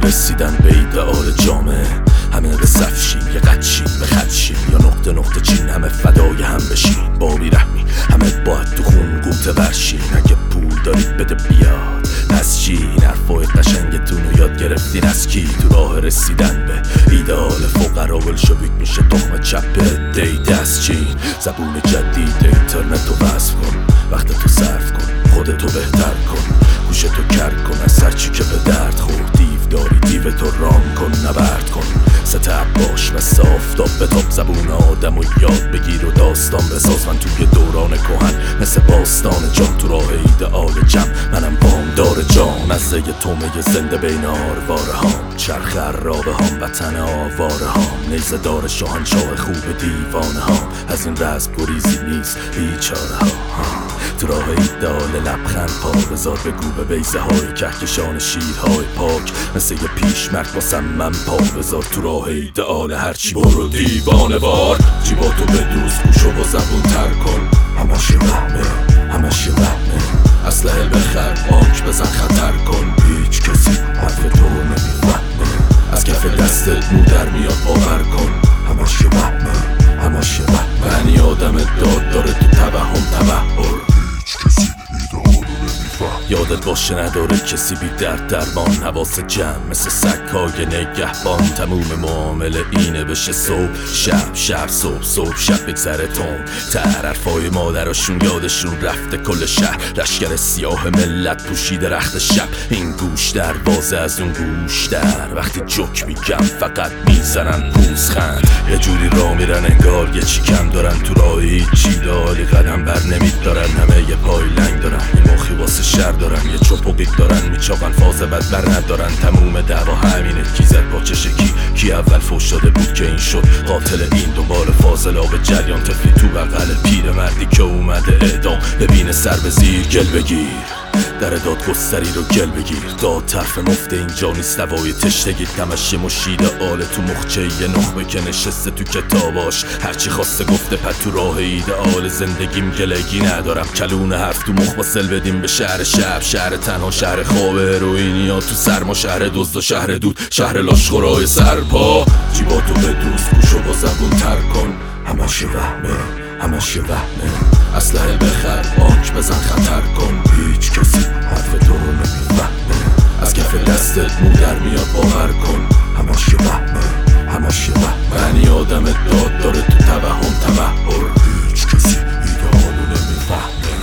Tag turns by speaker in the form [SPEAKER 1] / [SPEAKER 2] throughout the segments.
[SPEAKER 1] رسیدن به ایدئال جامعه. همه به صف شین، یه قد شین، به خط شین، یا نقطه نقطه چین، همه فدای هم بشین. با بیرحمی همه باید تو خون قوطه ورشین. اگه پول دارید بده بیاد پس چی؟ حرفای قشنگتون رو یاد گرفتین از کی؟ تو راه رسیدن به ایدئال فقرا ولشویک میشه تخم چپ دی دست چین. زبون جدید اینترنت رو وصف کن، وقت تو صرف کن، خودتو بهتر کن، گوشتو کر کن از هرچی که به درد خورد. دیو داری دیوتو رام کن، نبرد کن، ستب باش و آفتاب به تاب. زبون آدم و یاد بگیر و داستان بساز. من توی دوران کهن مثل باستان جان، تو راه ایدئال جمع منم وامدار جان. از زی تومه زنده بین آرواره هام، چرخ عرابه هام، وطن آواره هام، نیزه دار شاهنشاه خوب دیوانه هام. از این رزم گریزی نیست بیچاره ها. تو راه ایدئال لبخند پا بذار، بگو به بیزه های کهکشان شیرهای پاک، مثل یه پیشمرد واسم من پا بذار. تو راه ایدئال هرچی برو دیوانه وار، جیباتو بدوز، گوشو با زبون تر کن. همش وهمه، همش وهمه، اسلحه بخر، آنک بزن خطر کن. هیچ کسی حرف تو رو نمیفهمه، از کف دستت مو در میاد باور کن. همش وهمه، همش وهمه، بنی آدم داد داره تو توهم تبهر. هیچ کسی ایدئال رو نمیفهم، یادت باشه نداره کسی بی درد درمان. حواس جمع مثل سگ‌های نگهبان، تموم معامله اینه بشه صبح شب، شب صبح، صبح شب بگذره تون. حرفای مادراشون یادشون رفته کل شهر، لشکر سیاه ملت پوشیده رخت شب. این گوش در بازه از اون گوش در، وقتی جوک میگم فقط میزنن پوزخند. یه جوری راه میرن انگار یه چی کم دارن، تو راه هیچی دالی قدم بر نمیدارن. همه یه پای لنگ دارن، یه مخی واسه شر دارن، یه چپوقیق دارن میچاقن، فاز بد بر ندارن. تموم دعوا همینه، کی زد پاچش کی اول فوش داده بود که این شد قاتل این. دنبال فاضلاب جریان طفلی تو بغل پیر مردی که اومده اعدام. ببینه سر به زیر گل بگیر، در دادگستری رو گل بگیر. داد طرف مفته اینجا نیست، دوای تشنگی دمش یه مشید آله تو مخچه یه نخبه که نشسته تو کتاباش. هرچی خواسته گفته پد تو راه ایدئال زندگیم گلگی ندارم. کلون حرف تو مخ واسل بدیم به شهر شب، شهر تنها، شهر خواب هروئینیا تو سرما، شهر دزد و شهر دود، شهر لاشخورای سرپا. جیباتو بدوز، گوشو با زبون تر کن. همش وهمه، همش وهمه، اسلحه بخر، آنک بزن خطر کن. هیچ کسی حرف تو رو نمیفهمه، از کف دستت مو در میاد باور کن. همش وهمه، همش وهمه، بنی آدم داد داره تو توهم تبهر. هیچ کسی ایدئال رو نمیفهمه.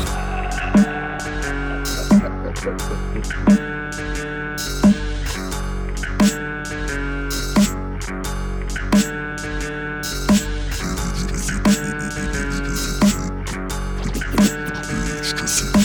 [SPEAKER 2] Just